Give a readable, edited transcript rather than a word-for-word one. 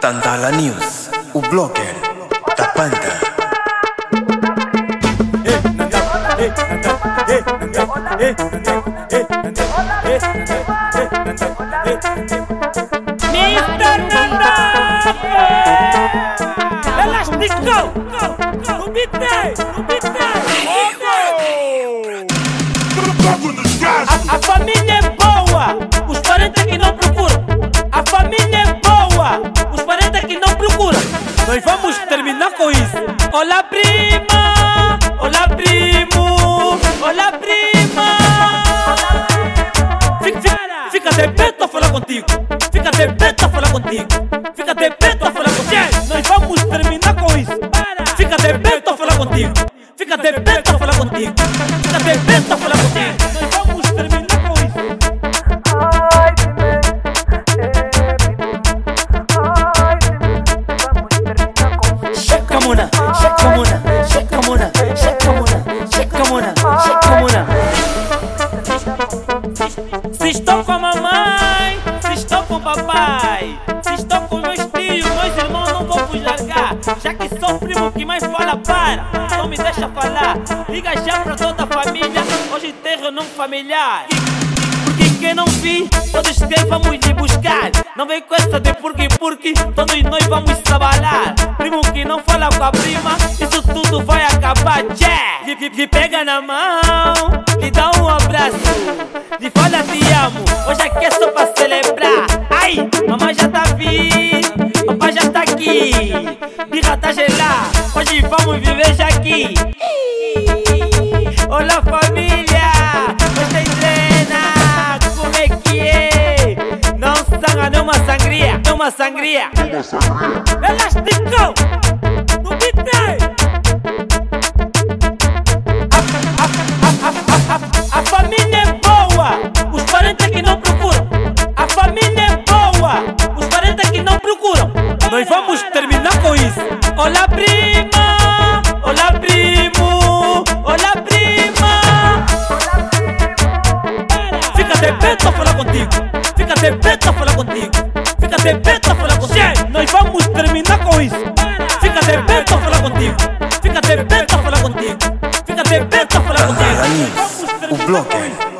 Tantala News, o blogger da Panda. Mr. Nanda, Elástico, no beat, A família é boa, os parentes que não procuram. A família é boa, os parentes que não procuram. Nós vamos terminar com isso. Olá prima, olá primo, olá prima. Fica de pé, tô a falar contigo. Fica de pé, tô a falar contigo. Fica de pé, tô a falar contigo. Nós vamos terminar com isso. Fica de pé, tô a falar contigo. Fica de pé, tô a falar contigo. Fica de pé, tô a falar contigo. Nós vamos terminar com isso. Checa mona, checa mona, checa mona, checa mona, checa mona, checa mona. Se estou com a mamãe, se estou com o papai, se estou com meus tios, meus irmãos, não vou vos largar. Já que sou o primo que mais fala, não me deixa falar. Liga já pra toda a família, hoje tem reunião familiar. Porque quem não vi, todos que vamos lhe buscar. Não vem com essa de porque, todos nós vamos trabalhar. Primo que não fala com a prima, isso tudo vai acabar, yeah. Lhe pega na mão, lhe dá um abraço, lhe fala te amo, hoje aqui é só pra celebrar. Ai, mamãe já tá vindo, papai já tá aqui, birra tá gelada, hoje vamos viver já aqui. Olá família, você treina, como é que é? Não sanga, não uma sangria, não uma sangria. Elástico, no beat. A família é boa, os parentes que não procuram. A família é boa, os parentes que não procuram. Nós vamos terminar com isso. Olá prima, olá primo, olá prima. Fica de pé, tô a falar contigo. Fica de pé, tô a falar contigo. Fica de pé, tô a falar contigo. Nós vamos terminar com isso. Fica de pé, tô a falar contigo. Fica de pé, tô a falar contigo. Fica de pé, tô a falar contigo. Tantala News, o blogger